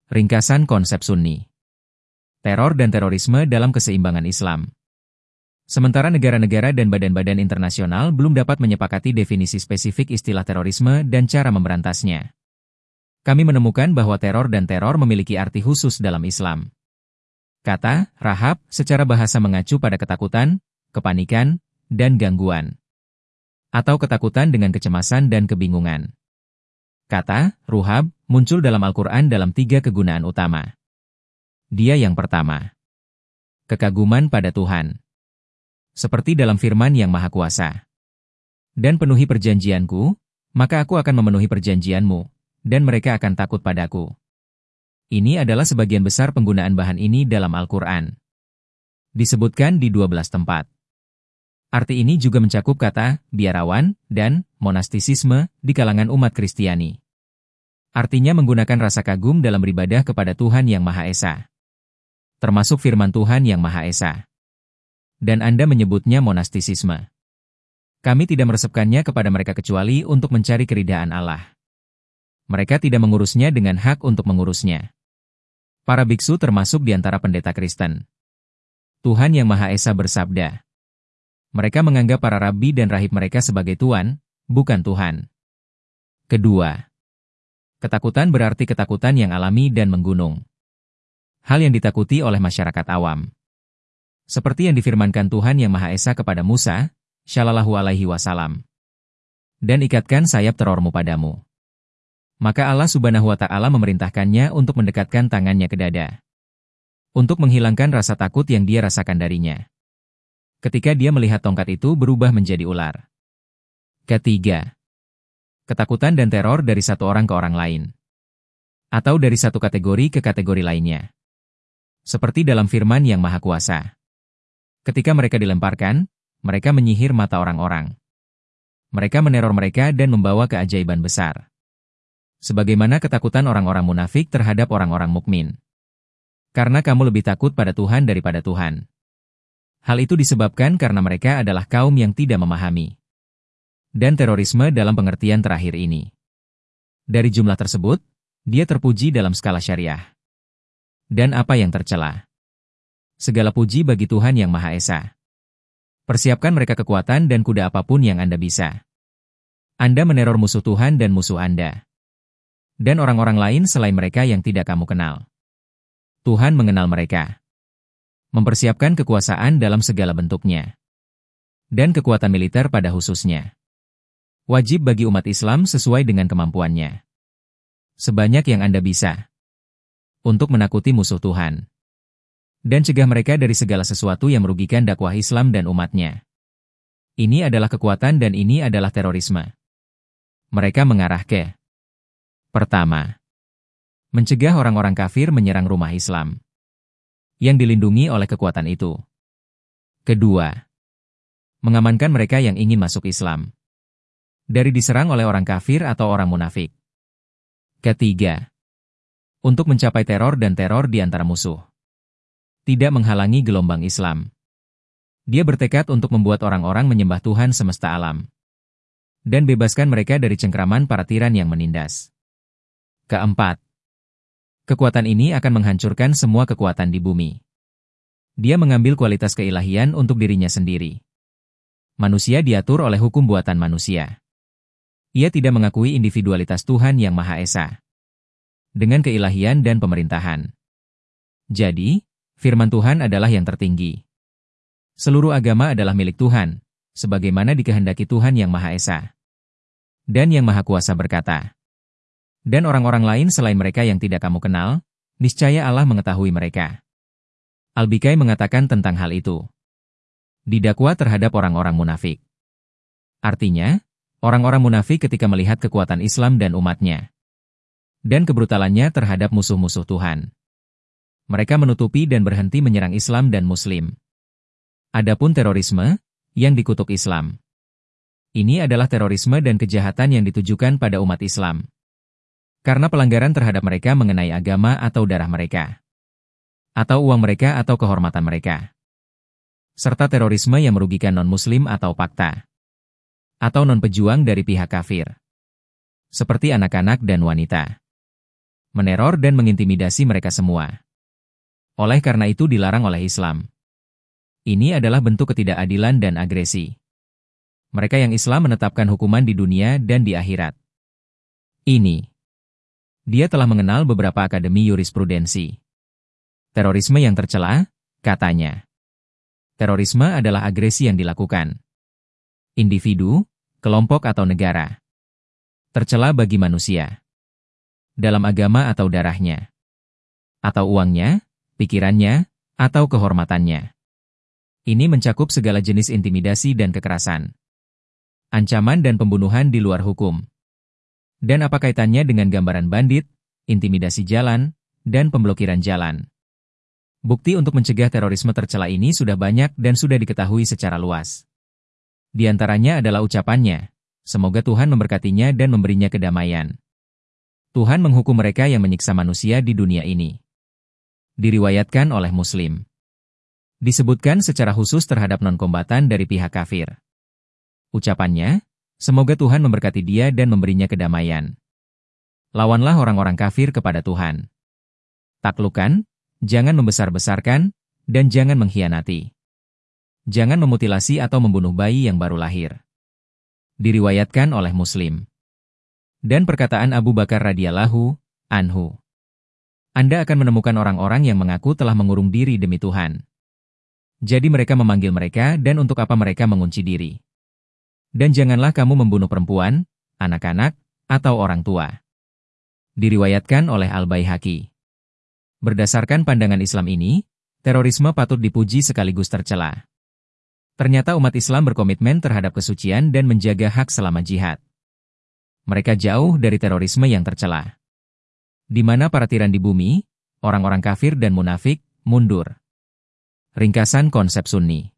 Ringkasan konsep Sunni. Teror dan terorisme dalam keseimbangan Islam. Sementara negara-negara dan badan-badan internasional belum dapat menyepakati definisi spesifik istilah terorisme dan cara memberantasnya. Kami menemukan bahwa teror dan teror memiliki arti khusus dalam Islam. Kata Rahab secara bahasa mengacu pada ketakutan, kepanikan, dan gangguan. Atau ketakutan dengan kecemasan dan kebingungan. Kata Ruhab muncul dalam Al-Quran dalam 3 kegunaan utama. Dia yang pertama. Kekaguman pada Tuhan. Seperti dalam firman yang Maha Kuasa. Dan penuhi perjanjianku, maka aku akan memenuhi perjanjianmu, dan mereka akan takut padaku. Ini adalah sebagian besar penggunaan bahan ini dalam Al-Quran. Disebutkan di 12 tempat. Arti ini juga mencakup kata biarawan dan monastisisme di kalangan umat Kristiani. Artinya menggunakan rasa kagum dalam beribadah kepada Tuhan Yang Maha Esa. Termasuk firman Tuhan Yang Maha Esa. Dan Anda menyebutnya monastisisme. Kami tidak meresepkannya kepada mereka kecuali untuk mencari keridhaan Allah. Mereka tidak mengurusnya dengan hak untuk mengurusnya. Para biksu termasuk di antara pendeta Kristen. Tuhan Yang Maha Esa bersabda. Mereka menganggap para rabi dan rahib mereka sebagai tuan, bukan Tuhan. Kedua. Ketakutan berarti ketakutan yang alami dan menggunung. Hal yang ditakuti oleh masyarakat awam. Seperti yang difirmankan Tuhan Yang Maha Esa kepada Musa, Shallallahu Alaihi Wasallam. Dan ikatkan sayap terormu padamu. Maka Allah Subhanahu Wa Ta'ala memerintahkannya untuk mendekatkan tangannya ke dada. Untuk menghilangkan rasa takut yang dia rasakan darinya. Ketika dia melihat tongkat itu berubah menjadi ular. Ketiga. Ketakutan dan teror dari satu orang ke orang lain. Atau dari satu kategori ke kategori lainnya. Seperti dalam firman Yang Maha Kuasa. Ketika mereka dilemparkan, mereka menyihir mata orang-orang. Mereka meneror mereka dan membawa keajaiban besar. Sebagaimana ketakutan orang-orang munafik terhadap orang-orang mukmin. Karena kamu lebih takut pada Tuhan daripada Tuhan. Hal itu disebabkan karena mereka adalah kaum yang tidak memahami. Dan terorisme dalam pengertian terakhir ini. Dari jumlah tersebut, dia terpuji dalam skala syariah. Dan apa yang tercela? Segala puji bagi Tuhan Yang Maha Esa. Persiapkan mereka kekuatan dan kuda apapun yang Anda bisa. Anda meneror musuh Tuhan dan musuh Anda. Dan orang-orang lain selain mereka yang tidak kamu kenal. Tuhan mengenal mereka. Mempersiapkan kekuasaan dalam segala bentuknya. Dan kekuatan militer pada khususnya. Wajib bagi umat Islam sesuai dengan kemampuannya. Sebanyak yang Anda bisa. Untuk menakuti musuh Tuhan. Dan cegah mereka dari segala sesuatu yang merugikan dakwah Islam dan umatnya. Ini adalah kekuatan dan ini adalah terorisme. Mereka mengarah ke. Pertama. Mencegah orang-orang kafir menyerang rumah Islam. Yang dilindungi oleh kekuatan itu. Kedua. Mengamankan mereka yang ingin masuk Islam. Dari diserang oleh orang kafir atau orang munafik. Ketiga. Untuk mencapai teror dan teror di antara musuh. Tidak menghalangi gelombang Islam. Dia bertekad untuk membuat orang-orang menyembah Tuhan semesta alam. Dan bebaskan mereka dari cengkraman para tiran yang menindas. Keempat. Kekuatan ini akan menghancurkan semua kekuatan di bumi. Dia mengambil kualitas keilahian untuk dirinya sendiri. Manusia diatur oleh hukum buatan manusia. Ia tidak mengakui individualitas Tuhan Yang Maha Esa. Dengan keilahian dan pemerintahan. Jadi, firman Tuhan adalah yang tertinggi. Seluruh agama adalah milik Tuhan, sebagaimana dikehendaki Tuhan Yang Maha Esa. Dan Yang Maha Kuasa berkata, dan orang-orang lain selain mereka yang tidak kamu kenal, niscaya Allah mengetahui mereka. Al-Bikai mengatakan tentang hal itu. Didakwa terhadap orang-orang munafik. Artinya, orang-orang munafik ketika melihat kekuatan Islam dan umatnya. Dan kebrutalannya terhadap musuh-musuh Tuhan. Mereka menutupi dan berhenti menyerang Islam dan Muslim. Adapun terorisme, yang dikutuk Islam. Ini adalah terorisme dan kejahatan yang ditujukan pada umat Islam. Karena pelanggaran terhadap mereka mengenai agama atau darah mereka. Atau uang mereka atau kehormatan mereka. Serta terorisme yang merugikan non-Muslim atau pakta. Atau non-pejuang dari pihak kafir. Seperti anak-anak dan wanita. meneror dan mengintimidasi mereka semua. Oleh karena itu dilarang oleh Islam. Ini adalah bentuk ketidakadilan dan agresi. Mereka yang Islam menetapkan hukuman di dunia dan di akhirat. Dia telah mengenal beberapa akademi jurisprudensi. Terorisme yang tercela, katanya. Terorisme adalah agresi yang dilakukan individu, kelompok atau negara. Tercela bagi manusia. Dalam agama atau darahnya. Atau uangnya, pikirannya, atau kehormatannya. Ini mencakup segala jenis intimidasi dan kekerasan. Ancaman dan pembunuhan di luar hukum. Dan apa kaitannya dengan gambaran bandit, intimidasi jalan, dan pemblokiran jalan? Bukti untuk mencegah terorisme tercela ini sudah banyak dan sudah diketahui secara luas. Di antaranya adalah ucapannya, semoga Tuhan memberkatinya dan memberinya kedamaian. Tuhan menghukum mereka yang menyiksa manusia di dunia ini. Diriwayatkan oleh Muslim. Disebutkan secara khusus terhadap non-kombatan dari pihak kafir. Ucapannya, semoga Tuhan memberkati dia dan memberinya kedamaian. Lawanlah orang-orang kafir kepada Tuhan. Taklukkan, jangan membesar-besarkan, dan jangan mengkhianati. Jangan memutilasi atau membunuh bayi yang baru lahir. Diriwayatkan oleh Muslim. Dan perkataan Abu Bakar radhiyallahu anhu. Anda akan menemukan orang-orang yang mengaku telah mengurung diri demi Tuhan. Jadi mereka memanggil mereka dan untuk apa mereka mengunci diri. Dan janganlah kamu membunuh perempuan, anak-anak, atau orang tua. Diriwayatkan oleh Al-Baihaqi. Berdasarkan pandangan Islam ini, terorisme patut dipuji sekaligus tercela. Ternyata umat Islam berkomitmen terhadap kesucian dan menjaga hak selama jihad. Mereka jauh dari terorisme yang tercela. Di mana para tiran di bumi, orang-orang kafir dan munafik, mundur. Ringkasan konsep Sunni.